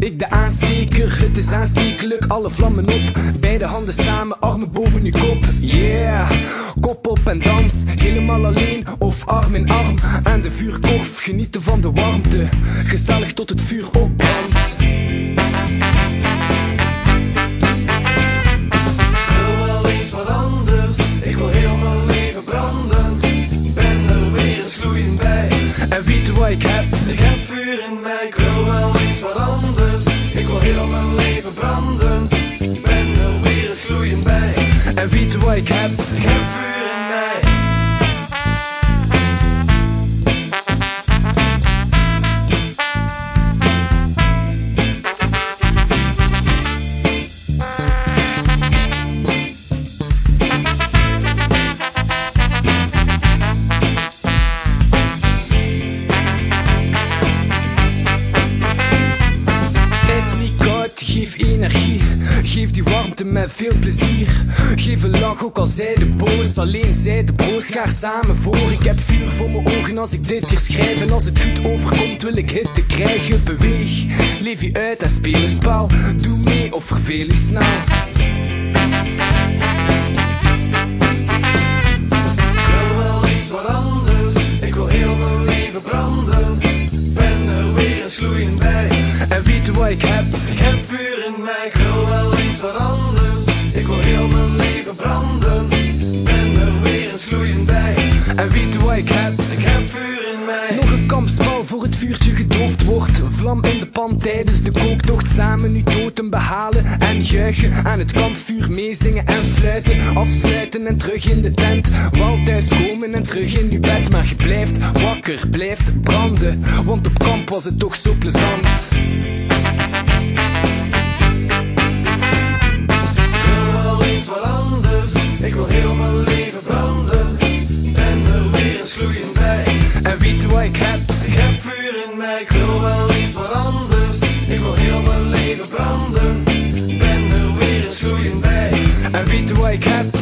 ik de aansteker. Het is aanstekelijk, alle vlammen op. Beide handen samen, armen boven uw kop. Yeah, kop op en dans. Helemaal alleen of arm in arm. Aan de vuurkorf, genieten van de warmte. Gezellig tot het vuur opbrandt. Wat anders, ik wil heel mijn leven branden. Ben er weer eens gloeiend bij. En weet je wat ik heb? Ik heb vuur in mij, ik wil wel eens wat anders. Ik wil heel mijn leven branden. Ben er weer eens gloeiend bij. En weet je wat ik heb? Ik heb vuur in mij. Geef energie, geef die warmte met veel plezier. Geef een lach ook al zij de boos. Alleen zij de broos, ga er samen voor. Ik heb vuur voor mijn ogen als ik dit hier schrijf. En als het goed overkomt wil ik hitte krijgen. Beweeg, leef je uit en speel een spel. Doe mee of verveel je snel. Ik wil wel iets wat anders. Ik wil heel mijn leven branden. Ben er weer eens gloeiend bij. En weet je wat ik heb? Ik heb vuur in mij, ik wil wel iets wat anders. Ik wil heel mijn leven branden. Ben er weer eens gloeiend bij. En weet je wat ik heb? Ik heb vuur in mij. Nog een kampspel voor het vuurtje gedoofd wordt. Vlam in de pan tijdens de kooktocht. Samen uw totem behalen en juichen. Aan het kampvuur meezingen en fluiten. Afsluiten en terug in de tent. Wel thuiskomen en terug in uw bed. Maar je blijft wakker, blijft branden. Want op kamp was het toch zo plezant. Wat anders, ik wil heel mijn leven branden. Ben er weer eens gloeiend bij. En weet je wat ik heb? Ik heb vuur in mij, ik wil wel iets wat anders. Ik wil heel mijn leven branden. Ben er weer eens gloeiend bij. En weet je wat ik heb?